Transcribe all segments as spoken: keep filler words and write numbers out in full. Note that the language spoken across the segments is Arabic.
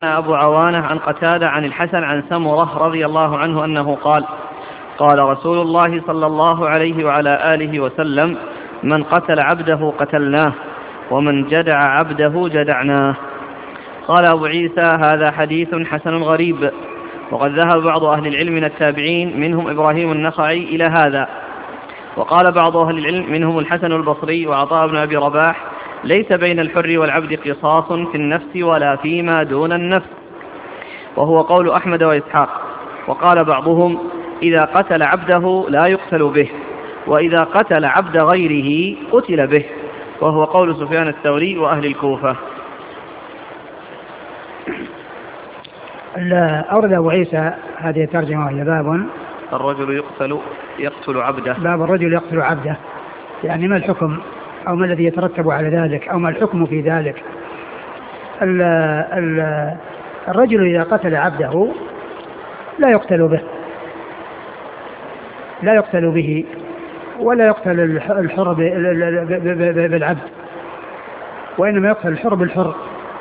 أبو عوانة عن قتادة عن الحسن عن سمرة رضي الله عنه أنه قال قال رسول الله صلى الله عليه وعلى آله وسلم: من قتل عبده قتلناه، ومن جدع عبده جدعناه. قال أبو عيسى: هذا حديث حسن غريب. وقد ذهب بعض أهل العلم من التابعين منهم إبراهيم النخعي إلى هذا، وقال بعض أهل العلم منهم الحسن البصري وعطاء بن أبي رباح: ليس بين الحر والعبد قصاص في النفس ولا فيما دون النفس، وهو قول أحمد وإسحاق. وقال بعضهم: إذا قتل عبده لا يقتل به، وإذا قتل عبد غيره قتل به، وهو قول سفيان الثوري وأهل الكوفة. أورد أبو عيسى هذه الترجمة وهي باب الرجل يقتل يقتل عبده. باب الرجل يقتل عبده، يعني ما الحكم أو ما الذي يترتب على ذلك أو ما الحكم في ذلك. ال ال الرجل إذا قتل عبده لا يقتل به لا يقتل به ولا يقتل الحر بالعبد، وإنما يقتل الحر بالحر.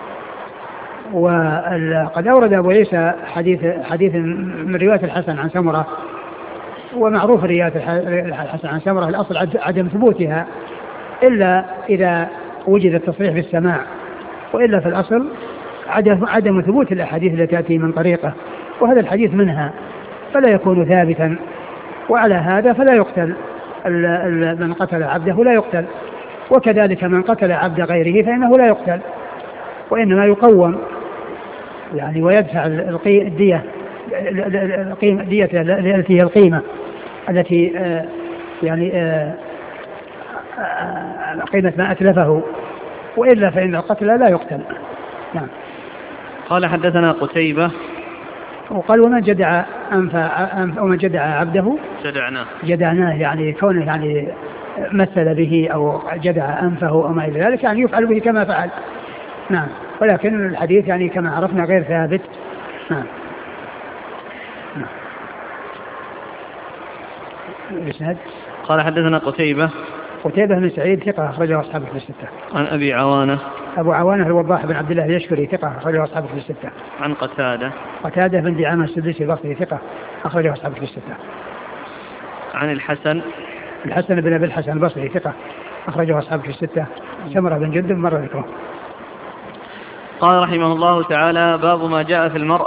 وقد أورد أبو عيسى حديث حديث من رواية الحسن عن سمرة، ومعروف رواية الحسن عن سمرة الأصل عدم ثبوتها إلا إذا وجد التصريح بالسماع، وإلا في الأصل عدم, عدم ثبوت الأحاديث التي تأتي من طريقه، وهذا الحديث منها، فلا يكون ثابتا. وعلى هذا فلا يقتل من قتل عبده لا يقتل، وكذلك من قتل عبد غيره فإنه لا يقتل، وإنما يقوم يعني ويدفع الدية الدية التي هي القيمة التي يعني قيمة ما أتلفه، وإلا فإن القتل لا يقتل. نعم. قال حدثنا قتيبة وقال: ومن جدع أنف ومن جدع عبده جدعناه جدعناه، يعني كونه يعني مثل به أو جدع أنفه أو ما إلى ذلك، يعني يفعل به كما فعل. نعم. ولكن الحديث يعني كما عرفنا غير ثابت. نعم. نعم. قال حدثنا قتيبة قتيبة بن سعيد ثقة أخرجه أصحاب في الستة. عن أبي عوانة أبو عوانة الوضاح بن عبد الله اليشكري ثقة أخرجه أصحاب في الستة. عن قتادة قتادة بن دعامة السدوسي البصري ثقة أخرجه أصحاب في الستة. عن الحسن الحسن بن أبي الحسن البصري ثقة أخرجه أصحاب في الستة. سمرة بن جندب مر ذكره. قال رحمه الله تعالى: باب ما جاء في المرأة